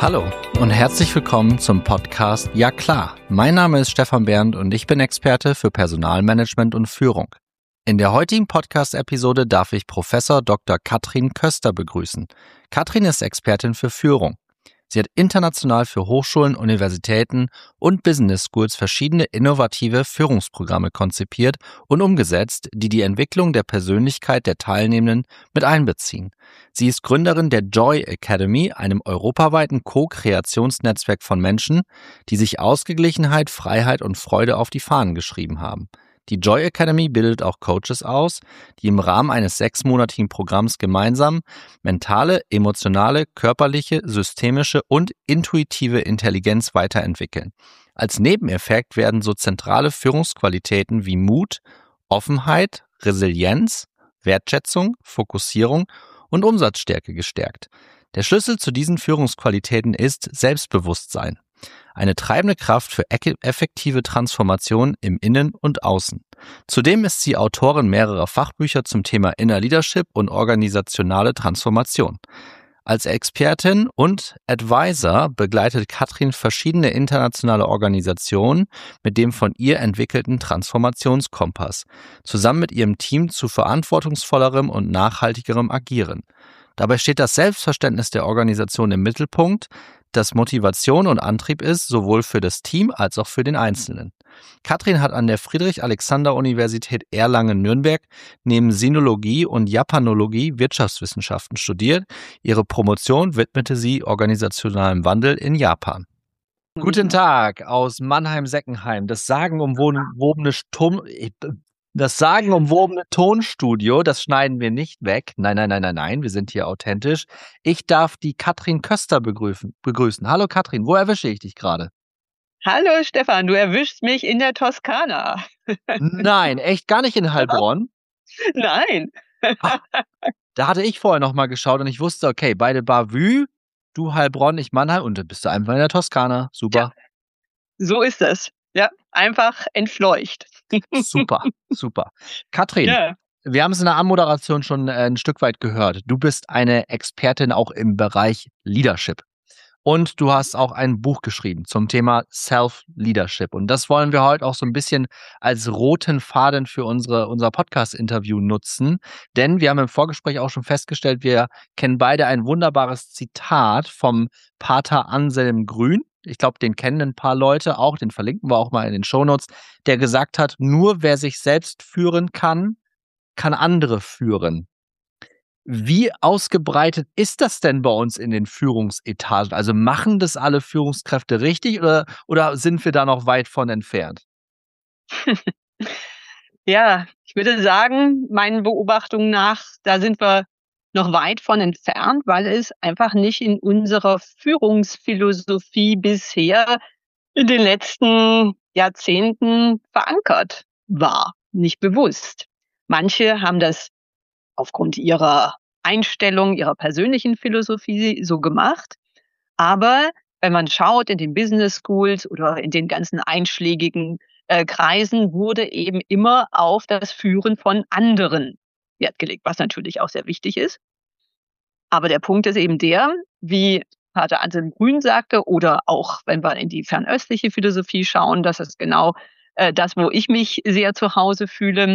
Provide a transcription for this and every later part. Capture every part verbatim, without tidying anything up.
Hallo und herzlich willkommen zum Podcast Ja klar. Mein Name ist Stefan Bernd und ich bin Experte für Personalmanagement und Führung. In der heutigen Podcast-Episode darf ich Professor Doktor Katrin Köster begrüßen. Katrin ist Expertin für Führung. Sie hat international für Hochschulen, Universitäten und Business Schools verschiedene innovative Führungsprogramme konzipiert und umgesetzt, die die Entwicklung der Persönlichkeit der Teilnehmenden mit einbeziehen. Sie ist Gründerin der Joy Academy, einem europaweiten Co-Kreationsnetzwerk von Menschen, die sich Ausgeglichenheit, Freiheit und Freude auf die Fahnen geschrieben haben. Die Joy Academy bildet auch Coaches aus, die im Rahmen eines sechsmonatigen Programms gemeinsam mentale, emotionale, körperliche, systemische und intuitive Intelligenz weiterentwickeln. Als Nebeneffekt werden so zentrale Führungsqualitäten wie Mut, Offenheit, Resilienz, Wertschätzung, Fokussierung und Umsatzstärke gestärkt. Der Schlüssel zu diesen Führungsqualitäten ist Selbstbewusstsein. Eine treibende Kraft für effektive Transformation im Innen und Außen. Zudem ist sie Autorin mehrerer Fachbücher zum Thema Inner Leadership und organisationale Transformation. Als Expertin und Advisor begleitet Katrin verschiedene internationale Organisationen mit dem von ihr entwickelten Transformationskompass, zusammen mit ihrem Team zu verantwortungsvollerem und nachhaltigerem Agieren. Dabei steht das Selbstverständnis der Organisation im Mittelpunkt, das Motivation und Antrieb ist, sowohl für das Team als auch für den Einzelnen. Katrin hat an der Friedrich-Alexander-Universität Erlangen-Nürnberg neben Sinologie und Japanologie Wirtschaftswissenschaften studiert. Ihre Promotion widmete sie organisationalem Wandel in Japan. Guten Tag aus Mannheim-Seckenheim, das sagenumwobene Sturm... Das sagenumwobene Tonstudio, das schneiden wir nicht weg. Nein, nein, nein, nein, nein, wir sind hier authentisch. Ich darf die Katrin Köster begrüßen. begrüßen. Hallo Katrin, wo erwische ich dich gerade? Hallo Stefan, du erwischst mich in der Toskana. Nein, echt gar nicht in Heilbronn? Nein. Ach, da hatte ich vorher noch mal geschaut und ich wusste, okay, beide Bavü, du Heilbronn, ich Mannheim und dann bist du einfach in der Toskana. Super. Ja, so ist es. Ja, einfach entfleucht. Super, super. Katrin, ja. Wir haben es in der Anmoderation schon äh, ein Stück weit gehört. Du bist eine Expertin auch im Bereich Leadership. Und du hast auch ein Buch geschrieben zum Thema Self-Leadership. Und das wollen wir heute auch so ein bisschen als roten Faden für unsere, unser Podcast-Interview nutzen. Denn wir haben im Vorgespräch auch schon festgestellt, wir kennen beide ein wunderbares Zitat vom Pater Anselm Grün. Ich glaube, den kennen ein paar Leute auch, den verlinken wir auch mal in den Shownotes, der gesagt hat, nur wer sich selbst führen kann, kann andere führen. Wie ausgebreitet ist das denn bei uns in den Führungsetagen? Also machen das alle Führungskräfte richtig oder, oder sind wir da noch weit von entfernt? Ja, ich würde sagen, meinen Beobachtungen nach, da sind wir noch weit von entfernt, weil es einfach nicht in unserer Führungsphilosophie bisher in den letzten Jahrzehnten verankert war, nicht bewusst. Manche haben das aufgrund ihrer Einstellung, ihrer persönlichen Philosophie so gemacht. Aber wenn man schaut in den Business Schools oder in den ganzen einschlägigen äh, Kreisen, wurde eben immer auf das Führen von anderen Wert gelegt, was natürlich auch sehr wichtig ist. Aber der Punkt ist eben der, wie Pater Anselm Grün sagte, oder auch wenn wir in die fernöstliche Philosophie schauen, das ist genau äh, das, wo ich mich sehr zu Hause fühle.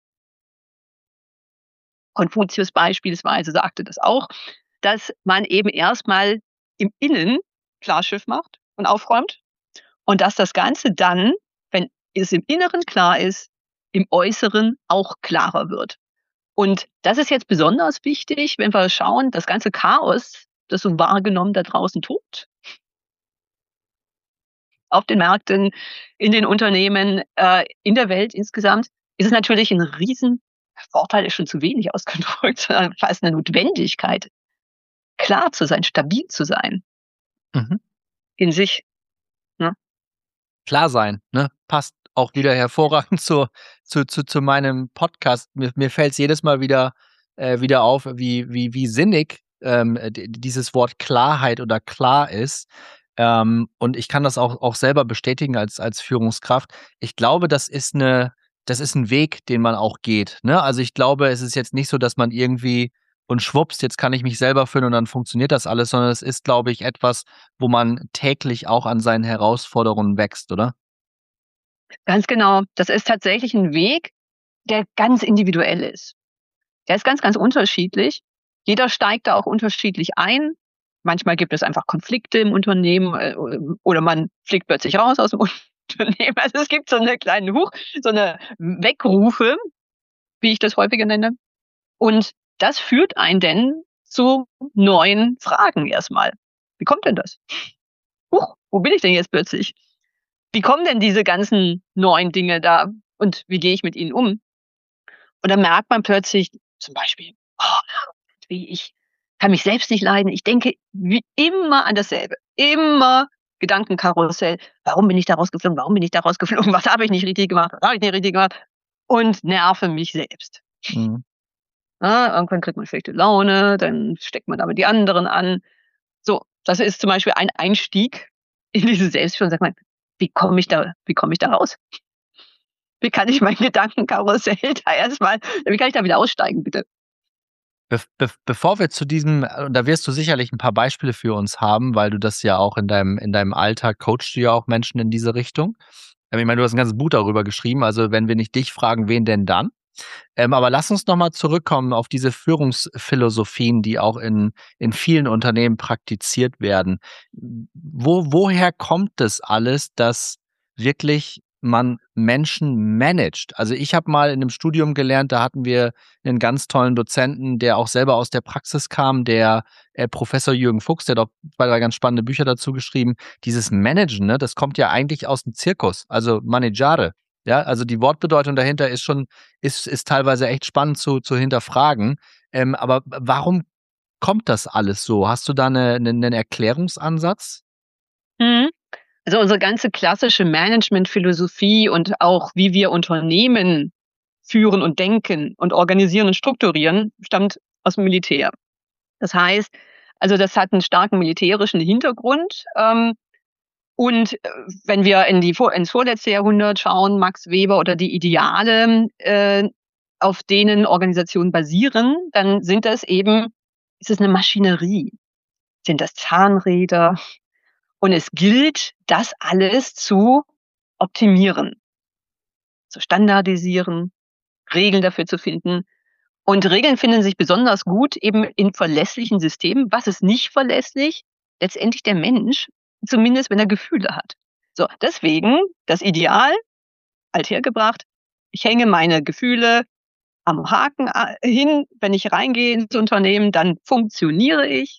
Konfuzius beispielsweise sagte das auch, dass man eben erstmal im Innen Klarschiff macht und aufräumt und dass das Ganze dann, wenn es im Inneren klar ist, im Äußeren auch klarer wird. Und das ist jetzt besonders wichtig, wenn wir schauen, das ganze Chaos, das so wahrgenommen da draußen tobt. Auf den Märkten, in den Unternehmen, äh, in der Welt insgesamt, ist es natürlich ein riesen Vorteil, ist schon zu wenig ausgedrückt, sondern fast eine Notwendigkeit, klar zu sein, stabil zu sein. Mhm. In sich. Ne? Klar sein, ne? Passt auch wieder hervorragend zu, zu, zu, zu meinem Podcast. Mir, mir fällt es jedes Mal wieder, äh, wieder auf, wie, wie, wie sinnig ähm, d- dieses Wort Klarheit oder klar ist. Ähm, und ich kann das auch, auch selber bestätigen als, als Führungskraft. Ich glaube, das ist eine, das ist ein Weg, den man auch geht. Ne? Also ich glaube, es ist jetzt nicht so, dass man irgendwie und schwupps, jetzt kann ich mich selber führen und dann funktioniert das alles, sondern es ist, glaube ich, etwas, wo man täglich auch an seinen Herausforderungen wächst, oder? Ganz genau. Das ist tatsächlich ein Weg, der ganz individuell ist. Der ist ganz, ganz unterschiedlich. Jeder steigt da auch unterschiedlich ein. Manchmal gibt es einfach Konflikte im Unternehmen, äh, oder man fliegt plötzlich raus aus dem Unternehmen. Also es gibt so eine kleine Huch, so eine Wegrufe, wie ich das häufiger nenne. Und das führt einen denn zu neuen Fragen erstmal. Wie kommt denn das? Huch, wo bin ich denn jetzt plötzlich? Wie kommen denn diese ganzen neuen Dinge da und wie gehe ich mit ihnen um? Und dann merkt man plötzlich zum Beispiel, oh, wie ich kann mich selbst nicht leiden. Ich denke wie immer an dasselbe. Immer Gedankenkarussell. Warum bin ich da rausgeflogen? Warum bin ich da rausgeflogen? Was habe ich nicht richtig gemacht? Was habe ich nicht richtig gemacht? Und nerve mich selbst. Mhm. Ja, irgendwann kriegt man schlechte Laune, dann steckt man damit die anderen an. So, das ist zum Beispiel ein Einstieg in diese Selbstführung. Sagt man, wie komme ich da, wie komme ich da raus? Wie kann ich mein Gedankenkarussell da erstmal, wie kann ich da wieder aussteigen, bitte? Be be bevor wir zu diesem, äh, da wirst du sicherlich ein paar Beispiele für uns haben, weil du das ja auch in deinem in deinem Alltag coachst du ja auch Menschen in diese Richtung. Ähm, ich meine, du hast ein ganzes Buch darüber geschrieben, also wenn wir nicht dich fragen, wen denn dann? Ähm, aber lass uns noch mal zurückkommen auf diese Führungsphilosophien, die auch in in vielen Unternehmen praktiziert werden. Wo woher kommt das alles, dass wirklich man Menschen managt? Also, ich habe mal in 'nem Studium gelernt, da hatten wir 'nen ganz tollen Dozenten, der auch selber aus der Praxis kam, der, äh, Professor Jürgen Fuchs, der hat auch zwei, drei ganz spannende Bücher dazu geschrieben. Dieses Managen, ne, das kommt ja eigentlich aus'm Zirkus, also maneggiare. Ja, also die Wortbedeutung dahinter ist schon ist ist teilweise echt spannend zu zu hinterfragen. Ähm, aber w warum kommt das alles so? Hast du da 'ne 'nen 'nen Erklärungsansatz? Mhm. Also unsere ganze klassische Managementphilosophie und auch wie wir Unternehmen führen und denken und organisieren und strukturieren, stammt aus dem Militär. Das heißt, also das hat einen starken militärischen Hintergrund. Ähm, und äh, wenn wir in die vor ins vorletzte Jahrhundert schauen, Max Weber oder die Ideale, äh, auf denen Organisationen basieren, dann sind das eben ist es eine Maschinerie? Sind das Zahnräder? Und es gilt, das alles zu optimieren, zu standardisieren, Regeln dafür zu finden. Und Regeln finden sich besonders gut eben in verlässlichen Systemen. Was ist nicht verlässlich? Letztendlich der Mensch, zumindest wenn er Gefühle hat. So, deswegen das Ideal, althergebracht, ich hänge meine Gefühle am Haken a hin. Wenn ich reingehe ins Unternehmen, dann funktioniere ich.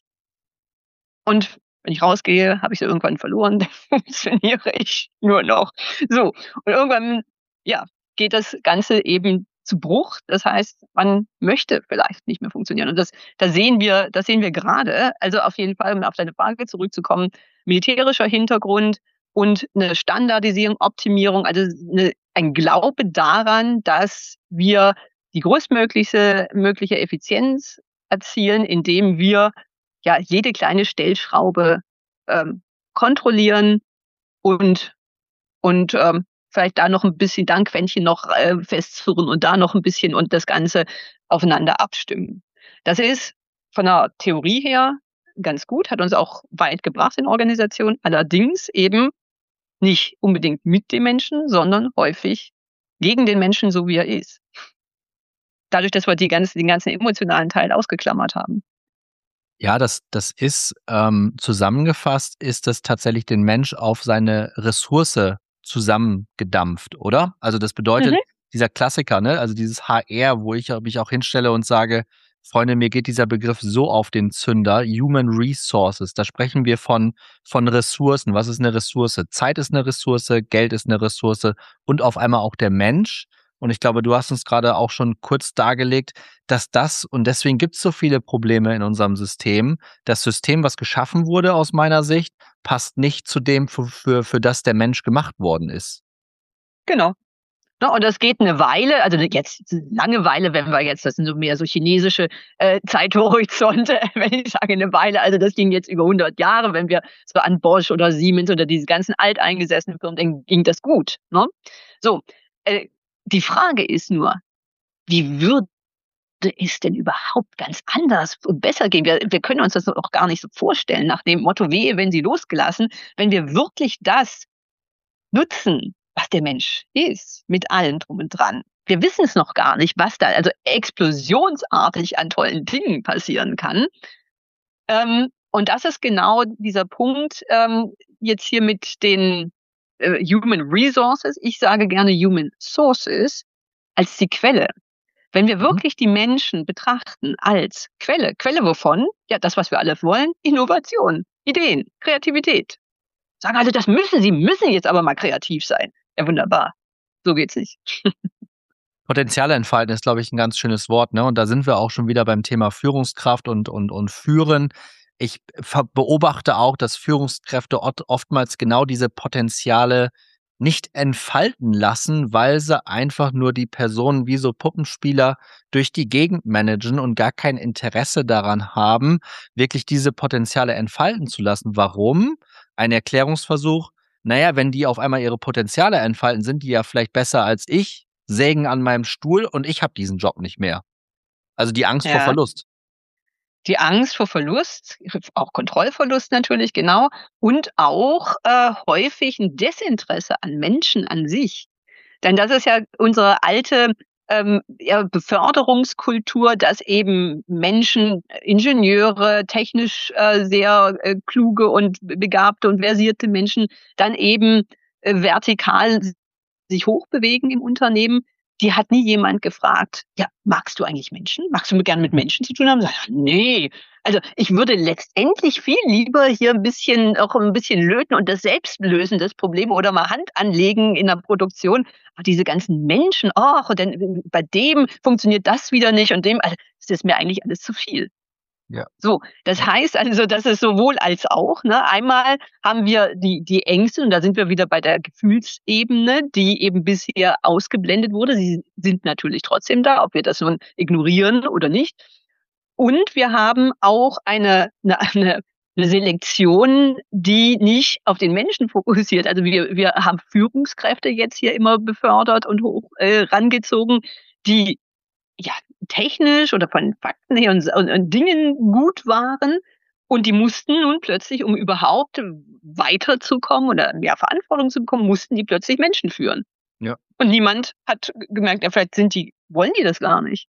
Und wenn ich rausgehe, habe ich sie irgendwann verloren, dann funktioniere ich nur noch. So, und irgendwann, ja, geht das Ganze eben zu Bruch. Das heißt, man möchte vielleicht nicht mehr funktionieren. Und das da sehen wir das sehen wir gerade. Also auf jeden Fall, um auf deine Frage zurückzukommen, militärischer Hintergrund und eine Standardisierung, Optimierung, also 'ne ein Glaube daran, dass wir die größtmögliche mögliche Effizienz erzielen, indem wir ja, jede kleine Stellschraube, ähm, kontrollieren und und, ähm, vielleicht da noch ein bisschen da 'n Quäntchen noch, äh, festzurren und da noch ein bisschen und das Ganze aufeinander abstimmen. Das ist von der Theorie her ganz gut, hat uns auch weit gebracht in Organisationen, allerdings eben nicht unbedingt mit dem Menschen, sondern häufig gegen den Menschen, so wie er ist. Dadurch, dass wir die ganzen den ganzen emotionalen Teil ausgeklammert haben. Ja, das das ist, ähm zusammengefasst ist das tatsächlich den Mensch auf seine Ressource zusammengedampft, oder? Also, das bedeutet, Mhm, dieser Klassiker, ne, also dieses H R, wo ich mich auch hinstelle und sage: „Freunde, mir geht dieser Begriff so auf den Zünder." Human Resources, da sprechen wir von von Ressourcen. Was ist 'ne Ressource? Zeit ist 'ne Ressource, Geld ist 'ne Ressource und auf einmal auch der Mensch. Und ich glaube, du hast uns grade auch schon kurz dargelegt, dass das und deswegen gibt es so viele Probleme in unserem System. Das System, was geschaffen wurde aus meiner Sicht, passt nicht zu dem, für für für das der Mensch gemacht worden ist. genau. Ne, und das geht eine Weile, also ne, jetzt Langeweile, wenn wir jetzt das sind so mehr so chinesische, äh, Zeithorizonte, wenn ich sage eine Weile, also das ging jetzt über hundert Jahre. Wenn wir so an Bosch oder Siemens oder diese ganzen alteingesessenen Firmen denken, ging das gut, ne? So, äh, die Frage ist nur, wie wird es denn überhaupt ganz anders und besser gehen? Wir, wir können uns das auch gar nicht so vorstellen, nach dem Motto, wehe, wenn sie losgelassen, wenn wir wirklich das nutzen, was der Mensch ist, mit allem drum und dran. Wir wissen es noch gar nicht, was da also explosionsartig an tollen Dingen passieren kann. Ähm, und das ist genau dieser Punkt, ähm, jetzt hier mit den äh, Human Resources. Ich sage gerne Human Sources als die Quelle. Wenn wir Mhm. wirklich die Menschen betrachten als Quelle, Quelle wovon? Ja, das, was wir alle wollen, Innovation, Ideen, Kreativität. Sagen alle, das müssen sie, müssen jetzt aber mal kreativ sein. Ja, wunderbar. So geht's nicht. Potenziale entfalten ist, glaube ich, ein ganz schönes Wort, ne? Und da sind wir auch schon wieder beim Thema Führungskraft und und und Führen. Ich ver beobachte auch, dass Führungskräfte ot oftmals genau diese Potenziale nicht entfalten lassen, weil sie einfach nur die Personen wie so Puppenspieler durch die Gegend managen und gar kein Interesse daran haben, wirklich diese Potenziale entfalten zu lassen. Warum? Ein Erklärungsversuch: Na ja, wenn die auf einmal ihre Potenziale entfalten, sind die ja vielleicht besser als ich, sägen an meinem Stuhl und ich habe diesen Job nicht mehr. Also die Angst vor Ja. Verlust. Die Angst vor Verlust, auch Kontrollverlust natürlich, genau. Und auch äh, häufig ein Desinteresse an Menschen an sich. Denn das ist ja unsere alte ähm, ja, Beförderungskultur, dass eben Menschen, Ingenieure, technisch äh, sehr äh, kluge und begabte und versierte Menschen dann eben äh, vertikal sich hochbewegen im Unternehmen. Die hat nie jemand gefragt, ja, magst du eigentlich Menschen? Magst du gern mit Menschen zu tun haben? Sag, ja, nee. Also ich würde letztendlich viel lieber hier ein bisschen, auch ein bisschen löten und das selbst lösen, das Problem, oder mal Hand anlegen in der Produktion. Aber diese ganzen Menschen, ach, und dann bei dem funktioniert das wieder nicht und dem, also das ist mir eigentlich alles zu viel. Ja. So, das Ja. heißt also, das ist sowohl als auch, ne? Einmal haben wir die die Ängste, und da sind wir wieder bei der Gefühlsebene, die eben bisher ausgeblendet wurde. Sie sind natürlich trotzdem da, ob wir das nun ignorieren oder nicht. Und wir haben auch eine 'ne eine 'ne Selektion, die nicht auf den Menschen fokussiert. Also, wir wir haben Führungskräfte jetzt hier immer befördert und hoch äh, rangezogen, die ja, technisch oder von Fakten her und und und Dingen gut waren, und die mussten nun plötzlich, um überhaupt weiterzukommen oder mehr Verantwortung zu bekommen, mussten die plötzlich Menschen führen. Ja. Und niemand hat g gemerkt, ja, vielleicht sind die wollen die das gar nicht.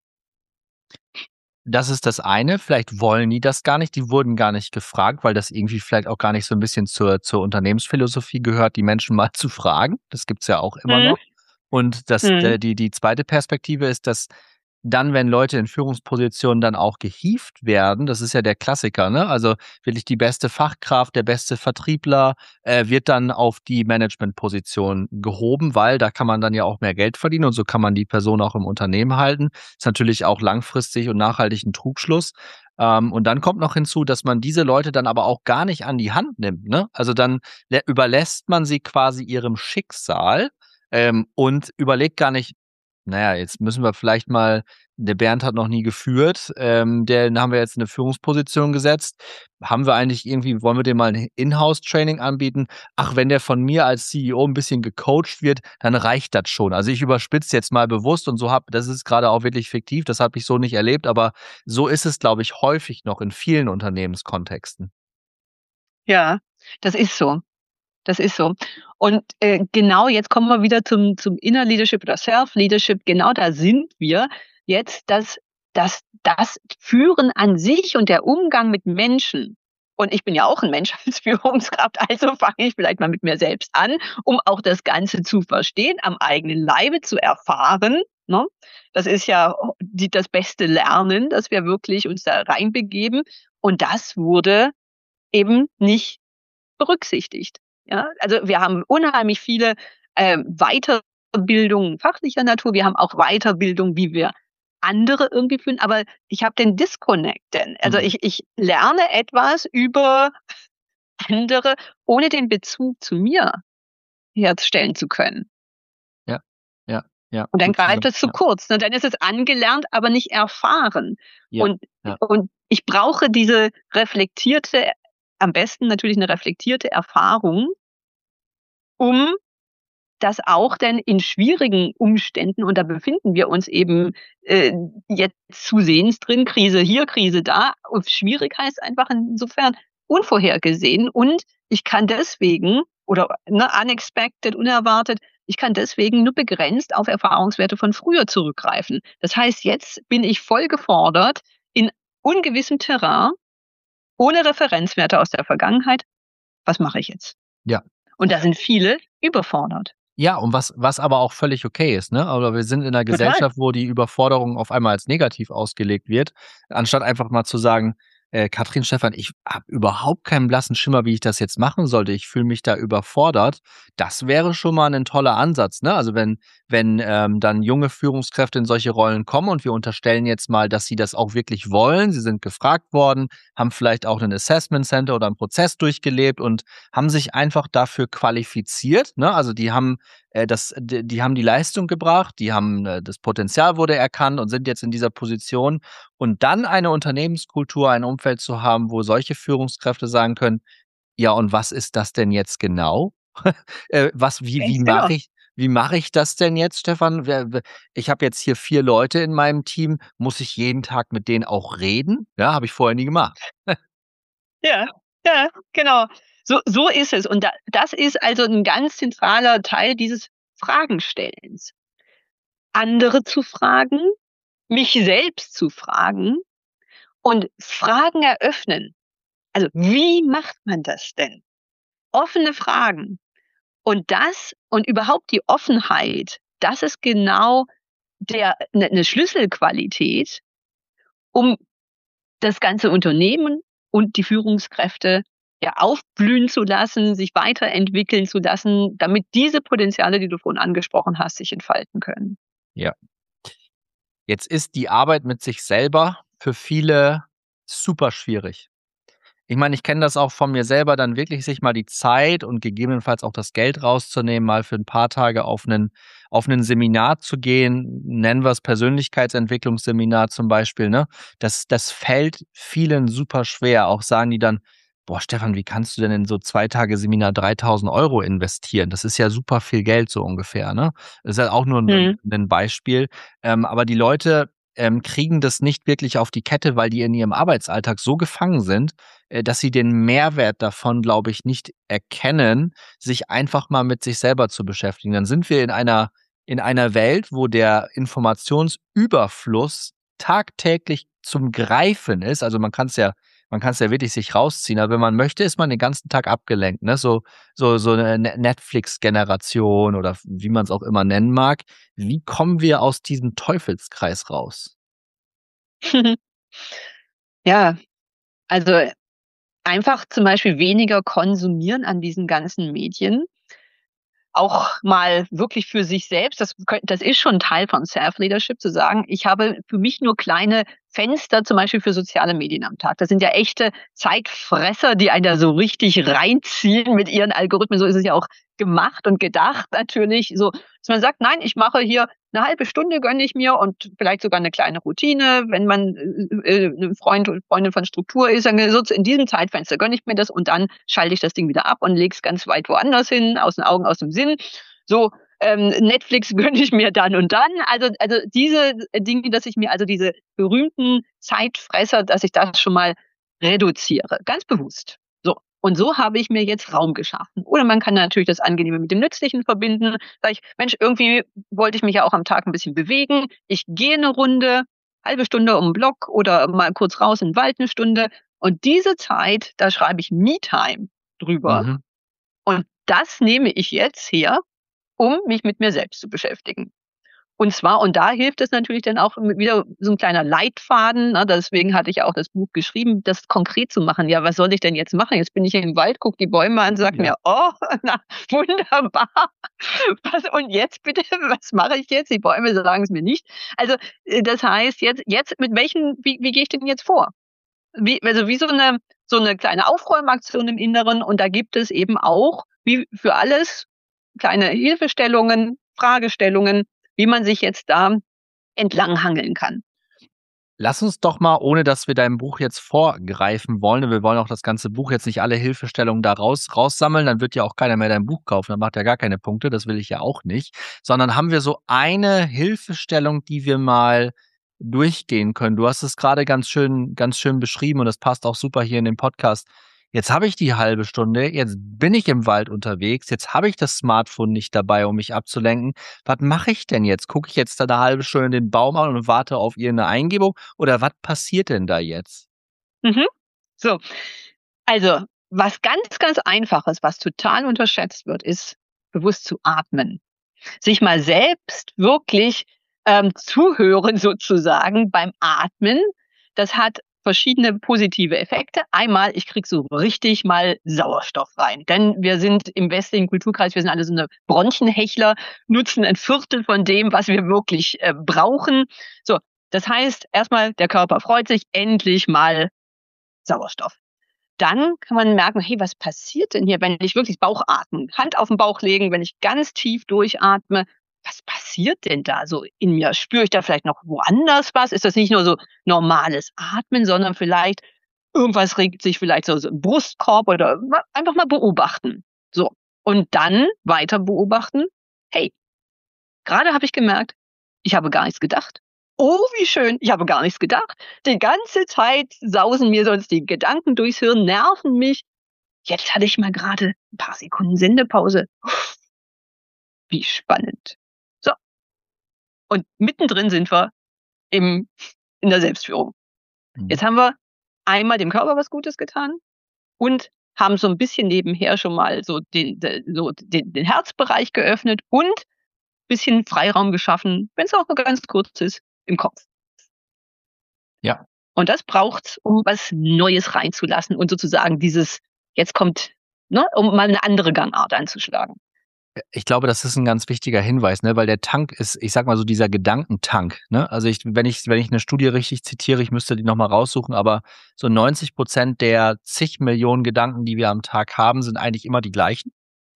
Das ist das eine. Vielleicht wollen die das gar nicht. Die wurden gar nicht gefragt, weil das irgendwie vielleicht auch gar nicht so ein bisschen zur zur Unternehmensphilosophie gehört, die Menschen mal zu fragen. Das gibt's ja auch immer Mhm, noch. Und das mhm. der die die zweite Perspektive ist, dass dann, wenn Leute in Führungspositionen dann auch gehievt werden, das ist ja der Klassiker, ne? Also, wirklich die beste Fachkraft, der beste Vertriebler, äh, wird dann auf die Managementposition gehoben, weil da kann man dann ja auch mehr Geld verdienen und so kann man die Person auch im Unternehmen halten. Ist natürlich auch langfristig und nachhaltig 'n Trugschluss. Ähm, und dann kommt noch hinzu, dass man diese Leute dann aber auch gar nicht an die Hand nimmt, ne? Also, dann lä überlässt man sie quasi ihrem Schicksal, ähm, und überlegt gar nicht: na ja, jetzt müssen wir vielleicht mal, der Bernd hat noch nie geführt, ähm, den haben wir jetzt in 'ne Führungsposition gesetzt. Haben wir eigentlich irgendwie, wollen wir dem mal 'n Inhouse-Training anbieten? Ach, wenn der von mir als C E O 'n bisschen gecoacht wird, dann reicht das schon. Also, ich überspitze jetzt mal bewusst und so habe, das ist grade auch wirklich fiktiv, das habe ich so nicht erlebt, aber so ist es, glaube ich, häufig noch in vielen Unternehmenskontexten. Ja, das ist so. Das ist so. Und, äh, genau jetzt kommen wir wieder zum zum Inner Leadership oder Self-Leadership. Genau da sind wir jetzt, dass dass das Führen an sich und der Umgang mit Menschen, und ich bin ja auch ein Mensch als Führungskraft, also fange ich vielleicht mal mit mir selbst an, um auch das Ganze zu verstehen, am eigenen Leibe zu erfahren, ne? Das ist ja die das beste Lernen, dass wir wirklich uns da reinbegeben. Und das wurde eben nicht berücksichtigt. Ja, also wir haben unheimlich viele, ähm, Weiterbildungen fachlicher Natur. Wir haben auch Weiterbildung, wie wir andere irgendwie führen, aber ich habe den Disconnect denn. Also Mhm. ich ich lerne etwas über andere, ohne den Bezug zu mir herstellen zu können. Ja, ja, ja, Und dann gut greift zusammen. es zu Ja, kurz, ne? Dann ist es angelernt, aber nicht erfahren. ja, Und ja. und ich brauche diese reflektierte, am besten natürlich eine reflektierte Erfahrung, um dass auch denn in schwierigen Umständen, und da befinden wir uns eben äh, jetzt zusehends drin, Krise hier, Krise da, und schwierig heißt einfach insofern unvorhergesehen, und ich kann deswegen, oder ne, unexpected, unerwartet, ich kann deswegen nur begrenzt auf Erfahrungswerte von früher zurückgreifen. Das heißt, jetzt bin ich voll gefordert in ungewissem Terrain, ohne Referenzwerte aus der Vergangenheit. Was mache ich jetzt? Ja. Und da sind viele überfordert. Ja, und was was aber auch völlig okay ist, ne? Aber wir sind in einer Total. Gesellschaft, wo die Überforderung auf einmal als negativ ausgelegt wird, anstatt einfach mal zu sagen: „Äh, Katrin, Stefan, ich habe überhaupt keinen blassen Schimmer, wie ich das jetzt machen sollte. Ich fühle mich da überfordert.“ Das wäre schon mal ein toller Ansatz, ne? Also, wenn wenn, ähm, dann junge Führungskräfte in solche Rollen kommen und wir unterstellen jetzt mal, dass sie das auch wirklich wollen. Sie sind gefragt worden, haben vielleicht auch ein Assessment Center oder einen Prozess durchgelebt und haben sich einfach dafür qualifiziert, ne? Also, die haben äh, das d die haben die Leistung gebracht, die haben äh, das Potenzial wurde erkannt und sind jetzt in dieser Position. Und dann eine Unternehmenskultur, ein Umfeld zu haben, wo solche Führungskräfte sagen können: „Ja, und was ist das denn jetzt genau? Äh, was wie wie Ganz genau. mache ich wie mache ich das denn jetzt, Stefan? Wer w Ich habe jetzt hier vier Leute in meinem Team. Muss ich jeden Tag mit denen auch reden? Ja, habe ich vorher nie gemacht.“ Ja, ja, genau. So so ist es. Und da das ist also ein ganz zentraler Teil dieses Fragenstellens. Andere zu fragen, mich selbst zu fragen und Fragen eröffnen. Also, wie macht man das denn? Offene Fragen. Und das und überhaupt die Offenheit, das ist genau der 'ne 'ne Schlüsselqualität, um das ganze Unternehmen und die Führungskräfte, ja, aufblühen zu lassen, sich weiterentwickeln zu lassen, damit diese Potenziale, die du vorhin angesprochen hast, sich entfalten können. Ja. Jetzt ist die Arbeit mit sich selber für viele super schwierig. Ich meine, ich kenne das auch von mir selber, dann wirklich sich mal die Zeit und gegebenenfalls auch das Geld rauszunehmen, mal für ein paar Tage auf 'nen auf 'nen Seminar zu gehen, nennen wir's Persönlichkeitsentwicklungsseminar zum Beispiel, ne? Das das fällt vielen super schwer. Auch sagen die dann: „Boah, Stefan, wie kannst du denn in so zwei Tage Seminar dreitausend Euro investieren? Das ist ja super viel Geld“, so ungefähr, ne? Das ist ja auch nur 'n Mhm. 'nen Beispiel. Ähm, aber die Leute, ähm, kriegen das nicht wirklich auf die Kette, weil die in ihrem Arbeitsalltag so gefangen sind, äh, dass sie den Mehrwert davon, glaube ich, nicht erkennen, sich einfach mal mit sich selber zu beschäftigen. Dann sind wir in einer in einer Welt, wo der Informationsüberfluss tagtäglich zum Greifen ist. Also, man kann's ja man kann's ja wirklich sich rausziehen, aber wenn man möchte, ist man den ganzen Tag abgelenkt, ne? So so so 'ne Ne Netflix-Generation oder wie man's auch immer nennen mag. Wie kommen wir aus diesem Teufelskreis raus? Ja, also einfach zum Beispiel weniger konsumieren an diesen ganzen Medien. Auch mal wirklich für sich selbst, das könn das ist schon Teil von Self-Leadership, zu sagen: „Ich habe für mich nur kleine Fenster, zum Beispiel für soziale Medien am Tag.“ Das sind ja echte Zeitfresser, die einen da so richtig reinziehen mit ihren Algorithmen. So ist es ja auch gemacht und gedacht natürlich, so dass man sagt: „Nein, ich mache hier eine halbe Stunde gönne ich mir und vielleicht sogar eine kleine Routine.“ Wenn man, äh, äh, 'ne Freund oder Freundin von Struktur ist, dann so in diesem Zeitfenster gönne ich mir das und dann schalte ich das Ding wieder ab und lege es ganz weit woanders hin, aus den Augen, aus dem Sinn. So, ähm, Netflix gönne ich mir dann und dann. Also also diese Dinge, dass ich mir also diese berühmten Zeitfresser, dass ich das schon mal reduziere, ganz bewusst. So, und so habe ich mir jetzt Raum geschaffen. Oder man kann natürlich das Angenehme mit dem Nützlichen verbinden. Sage ich: „Mensch, irgendwie wollte ich mich ja auch am Tag ein bisschen bewegen. Ich gehe eine Runde, halbe Stunde um 'n Block oder mal kurz raus in 'n Wald eine Stunde.“ Und diese Zeit, da schreibe ich Me-Time drüber. Mhm. Und das nehme ich jetzt her, um mich mit mir selbst zu beschäftigen. Und zwar und da hilft es natürlich dann auch m wieder so 'n kleiner Leitfaden, ne? Deswegen hatte ich auch das Buch geschrieben, das konkret zu machen. Ja, was soll ich denn jetzt machen? Jetzt bin ich im Wald, gucke die Bäume an, sage Ja. mir: „Oh, na wunderbar. Was und jetzt bitte? Was mache ich jetzt?“ Die Bäume sagen es mir nicht. Also, äh, das heißt jetzt jetzt mit welchen wie wie gehe ich denn jetzt vor? Wie also, wie so 'ne so 'ne kleine Aufräumaktion im Inneren, und da gibt es eben auch, wie für alles, kleine Hilfestellungen, Fragestellungen, wie man sich jetzt da entlanghangeln kann. Lass uns doch mal, ohne dass wir deinem Buch jetzt vorgreifen wollen, wir wollen auch das ganze Buch jetzt nicht alle Hilfestellungen da raus, raussammeln, dann wird ja auch keiner mehr dein Buch kaufen, dann macht er gar keine Punkte, das will ich ja auch nicht, sondern haben wir so eine Hilfestellung, die wir mal durchgehen können. Du hast es gerade ganz schön, ganz schön beschrieben und das passt auch super hier in den Podcast. Jetzt habe ich die halbe Stunde, jetzt bin ich im Wald unterwegs, jetzt habe ich das Smartphone nicht dabei, um mich abzulenken. Was mache ich denn jetzt? Gucke ich jetzt da eine halbe Stunde den Baum an und warte auf irgendeine Eingebung? Oder was passiert denn da jetzt? Mhm. So, also was ganz, ganz Einfaches, was total unterschätzt wird, ist bewusst zu atmen. Sich mal selbst wirklich ähm, zuhören sozusagen beim Atmen. Das hat verschiedene positive Effekte. Einmal, ich kriege so richtig mal Sauerstoff rein. Denn wir sind im westlichen Kulturkreis, wir sind alle so eine Bronchienhechler, nutzen ein Viertel von dem, was wir wirklich äh, brauchen. So, das heißt, erstmal, der Körper freut sich, endlich mal Sauerstoff. Dann kann man merken, hey, was passiert denn hier, wenn ich wirklich Bauch atme, Hand auf den Bauch legen, wenn ich ganz tief durchatme, was passiert denn da so in mir? Spüre ich da vielleicht noch woanders was? Ist das nicht nur so normales Atmen, sondern vielleicht irgendwas regt sich vielleicht so, so im Brustkorb oder einfach mal beobachten. So. Und dann weiter beobachten. Hey, gerade habe ich gemerkt, ich habe gar nichts gedacht. Oh, wie schön, ich habe gar nichts gedacht. Die ganze Zeit sausen mir sonst die Gedanken durchs Hirn, nerven mich. Jetzt hatte ich mal gerade ein paar Sekunden Sendepause. Wie spannend. So, und mittendrin sind wir im, in der Selbstführung. Mhm. Jetzt haben wir einmal dem Körper was Gutes getan und haben so ein bisschen nebenher schon mal so den, so den, den Herzbereich geöffnet und ein bisschen Freiraum geschaffen, wenn es auch nur ganz kurz ist, im Kopf. Ja. Und das braucht's, um was Neues reinzulassen und sozusagen dieses, jetzt kommt, ne, um mal eine andere Gangart einzuschlagen. Ich glaube, das ist ein ganz wichtiger Hinweis, ne, weil der Tank ist, ich sag mal so, dieser Gedankentank, ne? Also ich, wenn ich, wenn ich eine Studie richtig zitiere, ich müsste die nochmal raussuchen, aber so neunzig Prozent der zig Millionen Gedanken, die wir am Tag haben, sind eigentlich immer die gleichen.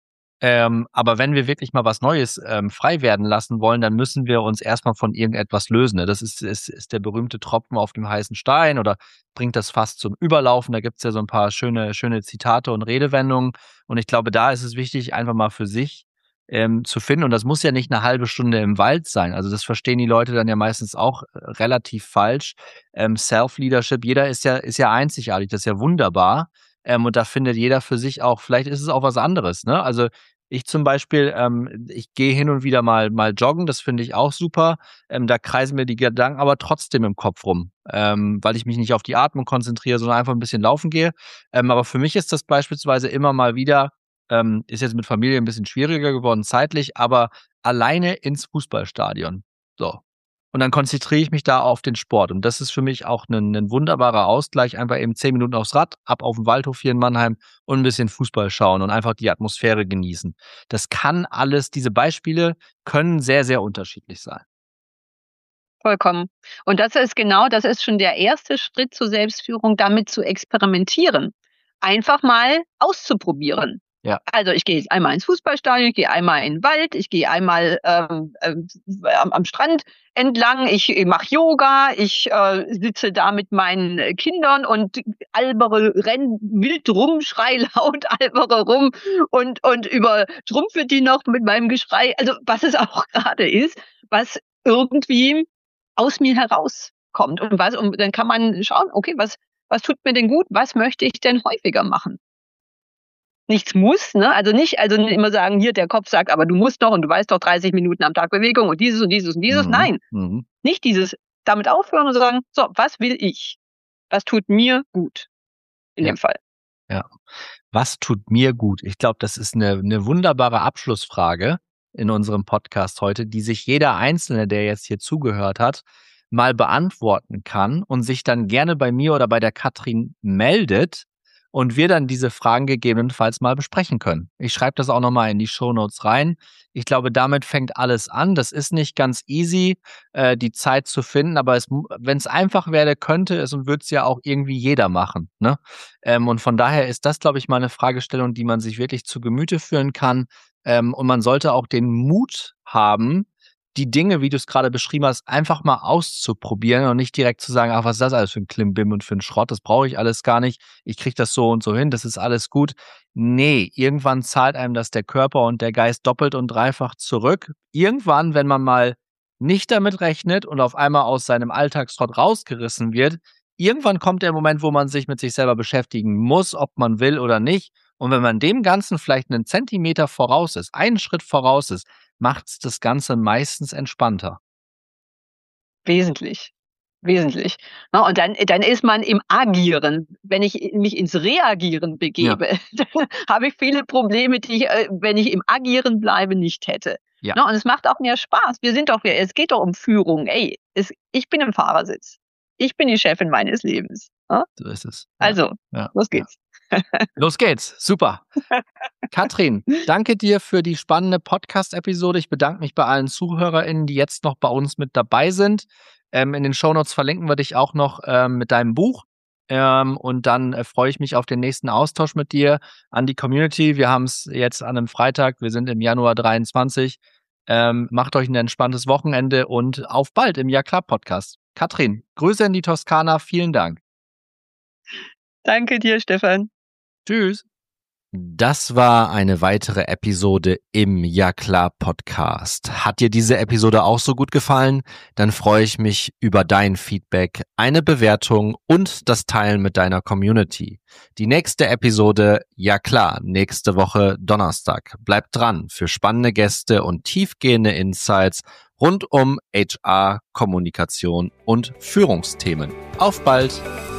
Ähm, aber wenn wir wirklich mal was Neues ähm, frei werden lassen wollen, dann müssen wir uns erstmal von irgendetwas lösen. Ne? Das ist, ist, ist der berühmte Tropfen auf dem heißen Stein oder bringt das Fass zum Überlaufen. Da gibt's ja so ein paar schöne, schöne Zitate und Redewendungen. Und ich glaube, da ist es wichtig, einfach mal für sich ähm, zu finden. Und das muss ja nicht eine halbe Stunde im Wald sein. Also das verstehen die Leute dann ja meistens auch äh, relativ falsch. Ähm, Self-Leadership, jeder ist ja, ist ja einzigartig, das ist ja wunderbar. Ähm, und da findet jeder für sich auch, vielleicht ist es auch was anderes, ne? Also ich zum Beispiel, ähm, ich gehe hin und wieder mal mal joggen, das finde ich auch super. Ähm, da kreisen mir die Gedanken aber trotzdem im Kopf rum, ähm, weil ich mich nicht auf die Atmung konzentriere, sondern einfach ein bisschen laufen gehe. Ähm, aber für mich ist das beispielsweise immer mal wieder, ähm, ist jetzt mit Familie ein bisschen schwieriger geworden zeitlich, aber alleine ins Fußballstadion. So. Und dann konzentriere ich mich da auf den Sport. Und das ist für mich auch ein 'nen wunderbarer Ausgleich. Einfach eben zehn Minuten aufs Rad, ab auf den Waldhof hier in Mannheim und ein bisschen Fußball schauen und einfach die Atmosphäre genießen. Das kann alles, diese Beispiele können sehr, sehr unterschiedlich sein. Vollkommen. Und das ist genau, das ist schon der erste Schritt zur Selbstführung, damit zu experimentieren. Einfach mal auszuprobieren. Ja. Also ich gehe jetzt einmal ins Fußballstadion, ich gehe einmal in den Wald, ich gehe einmal ähm, ähm, am, am Strand entlang, ich mache Yoga, ich äh, sitze da mit meinen äh, Kindern und albere, renn wild rum, schrei laut, albere rum und, und übertrumpfe die noch mit meinem Geschrei. Also was es auch gerade ist, was irgendwie aus mir herauskommt. Und was, und dann kann man schauen, okay, was, was tut mir denn gut? Was möchte ich denn häufiger machen? Nichts muss, ne? Also nicht, also immer sagen, hier, der Kopf sagt, aber du musst doch und du weißt doch dreißig Minuten am Tag Bewegung und dieses und dieses und dieses. Mhm. Nein, Mhm. nicht dieses, damit aufhören und sagen, so, was will ich? Was tut mir gut in Ja. dem Fall? Ja. Was tut mir gut? Ich glaube, das ist eine 'ne wunderbare Abschlussfrage in unserem Podcast heute, die sich jeder Einzelne, der jetzt hier zugehört hat, mal beantworten kann und sich dann gerne bei mir oder bei der Katrin meldet und wir dann diese Fragen gegebenenfalls mal besprechen können. Ich schreibe das auch noch mal in die Shownotes rein. Ich glaube, damit fängt alles an. Das ist nicht ganz easy, äh, die Zeit zu finden, aber es wenn es einfach wäre, könnte es und würde es ja auch irgendwie jeder machen, ne? Ähm, und von daher ist das, glaube ich, mal eine Fragestellung, die man sich wirklich zu Gemüte führen kann. Ähm, und man sollte auch den Mut haben, die Dinge, wie du es gerade beschrieben hast, einfach mal auszuprobieren und nicht direkt zu sagen, ach, was ist das alles für ein Klimbim und für ein Schrott, das brauche ich alles gar nicht, ich kriege das so und so hin, das ist alles gut. Nee, irgendwann zahlt einem das der Körper und der Geist doppelt und dreifach zurück. Irgendwann, wenn man mal nicht damit rechnet und auf einmal aus seinem Alltagstrott rausgerissen wird, irgendwann kommt der Moment, wo man sich mit sich selber beschäftigen muss, ob man will oder nicht. Und wenn man dem Ganzen vielleicht einen Zentimeter voraus ist, einen Schritt voraus ist, macht es das Ganze meistens entspannter. Wesentlich. Wesentlich. Na, und dann, dann ist man im Agieren. Wenn ich mich ins Reagieren begebe, ja. dann habe ich viele Probleme, die ich, wenn ich im Agieren bleibe, nicht hätte. Ja. Na, und es macht auch mehr Spaß. Wir sind doch, es geht doch um Führung. Ey, es, ich bin im Fahrersitz. Ich bin die Chefin meines Lebens. Na? So ist es. Ja. Also, ja. los geht's. Ja. Los geht's. Super. Katrin, danke dir für die spannende Podcast-Episode. Ich bedanke mich bei allen ZuhörerInnen, die jetzt noch bei uns mit dabei sind. Ähm, in den Shownotes verlinken wir dich auch noch ähm, mit deinem Buch. Ähm, und dann äh, freue ich mich auf den nächsten Austausch mit dir an die Community. Wir haben es jetzt an einem Freitag. Wir sind im Januar dreiundzwanzig. Ähm, macht euch ein entspanntes Wochenende und auf bald im Ja klar Podcast. Katrin, Grüße in die Toskana. Vielen Dank. Danke dir, Stefan. Tschüss. Das war eine weitere Episode im Ja klar Podcast. Hat dir diese Episode auch so gut gefallen? Dann freue ich mich über dein Feedback, eine Bewertung und das Teilen mit deiner Community. Die nächste Episode, ja klar, nächste Woche Donnerstag. Bleibt dran für spannende Gäste und tiefgehende Insights rund um H R, Kommunikation und Führungsthemen. Auf bald!